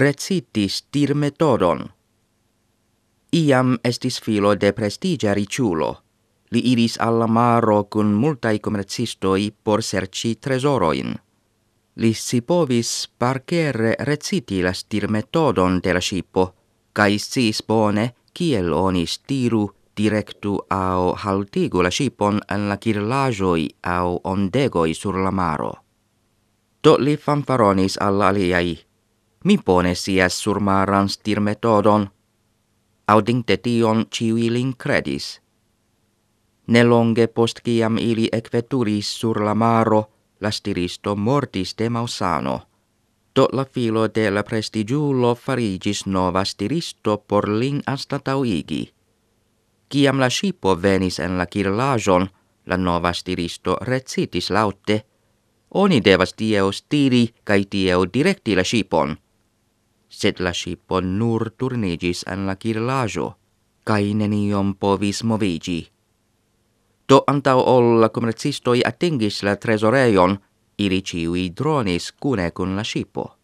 recitis dir metodon. Iam estis filo de prestigia riĉulo. Li iris alla maro kun multaj komercistoj por serĉi trezorojn. Li scipovis parkere reciti la stirmetodon de la ŝipo, kaj sciis bone kiel oni stiru, direktu aŭ haltigu la ŝipon en la kirlaĵoj aŭ ondegoj sur la maro. Do li fanfaronis al aliaj: mi bone scias surmaran stirmetodon. Aŭdinte tion ĉiuj lin kredis. Nelonge post kiam ili ekveturis sur la maro, la stiristo mortis de malsano. Do la filo de la prestigiulo farigis nova stiristo por lin anstataŭigi. Kiam la ŝipo venis en la kirlaĵon, la nova stiristo recitis laŭte: oni devas tiel stiri kaj tiel direkti la ŝipon. Sed la ŝipo nur turniĝis en la kirlaĵo, kaj neniom povis moviĝi. Do antaŭ ol la komercistoj atingis la trezorejon, ili ĉiuj dronis kune kun la ŝipo.